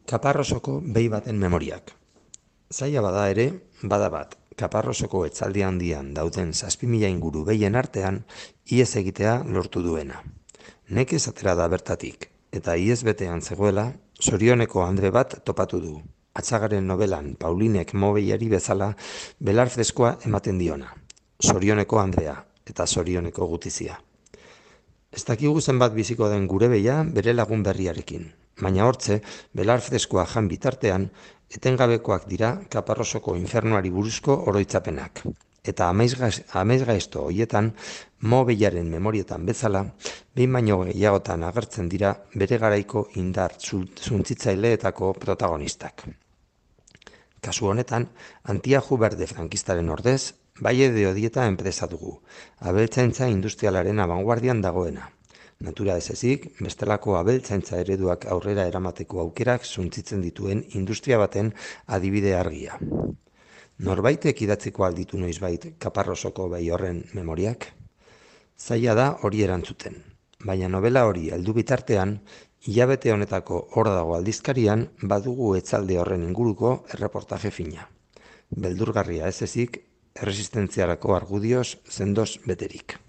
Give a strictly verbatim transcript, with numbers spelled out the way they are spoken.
Kaparrosoko behi baten memoriak. Zaila bada ere, bada bat, Kaparrosoko etzaldi handian dauden zazpi mila inguru behien artean, ihes egitea lortu duena. Nekez atera da bertatik, eta ihes betean zegoela, Zorioneko Andre bat topatu du. Atzagaren nobelan Paulinek Mobeiari bezala belar freskoa ematen diona. Zorioneko Andrea eta Zorioneko gutizia. Ez dakigu zenbat biziko den gure behia bere lagun berriarekin, baina hortze, belar freskoa jan bitartean, etengabekoak dira Kaparrosoko infernuari buruzko oroitzapenak. Eta amaiz gaizto hoietan, Mobeiaren memorietan bezala, behin baino gehiagotan agertzen dira bere garaiko indar zuntzitzaileenetako protagonistak. Kasu honetan, Antiaju Berde frankistaren ordez, Baie de Odieta enpresa dugu, abeltzaintza industrialaren abanguardian dagoena. Natura ez ezik, bestelako abeltzaintza ereduak aurrera eramateko aukerak zuntzitzen dituen industria baten adibide argia. Norbaitek idatziko alditu noizbait Kaparrosoko behi horren memoriak? Zaila da hori erantzuten, baina novela hori heldu bitartean, hilabete honetako hor dago aldizkarian badugu etzalde horren inguruko erreportaje fina. Beldurgarria ez ezik, erresistentziarako argudioz sendoz beterik.